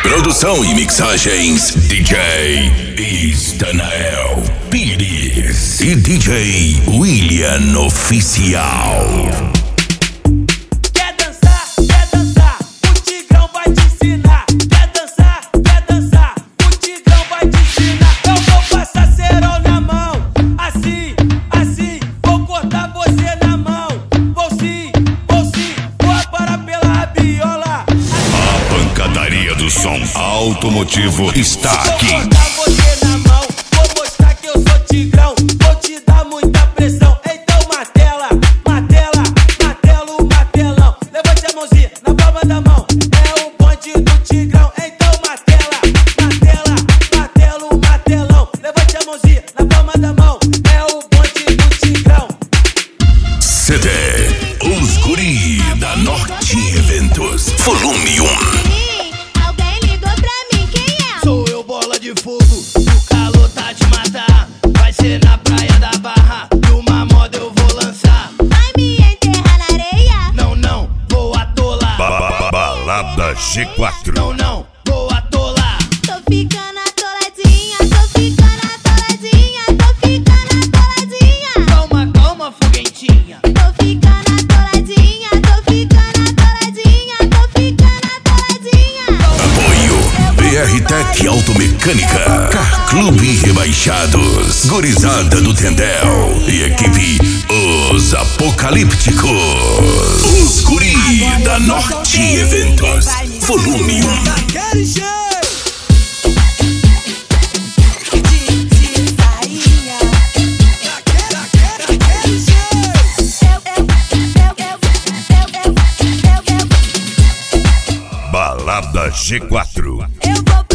Produção e mixagens DJ Estanael Pires e DJ William Oficial. Do som automotivo está aqui. Vou botar você na mão, vou mostrar que eu sou tigrão, vou te dar muita pressão. Então martela, martela, martelo, martelão. Levante a mãozinha na palma da mão, é o bonde do tigrão. Então martela, martela, martelo, martelão. Levante a mãozinha na palma da mão, é o bonde do tigrão. CD Os Guri da Norte Eventos, volume 1. O calor tá de matar. Vai ser na praia da Barra. E uma moda eu vou lançar. Vai me enterrar na areia? Não, não, vou atolar. Balada G4. Não, não, vou atolar. Tô ficando atoladinha, tô ficando atoladinha, tô ficando atoladinha. Calma, calma, foguentinha. Tô ficando atoladinha, tô ficando atoladinha, tô ficando atoladinha. Apoio BR-Tech Automecânica, Car Clube Rebaixados, Gurizada do Tendel e equipe Os Apocalípticos. Os Guri da Norte Eventos, volume 1. Balada G4. Eu vou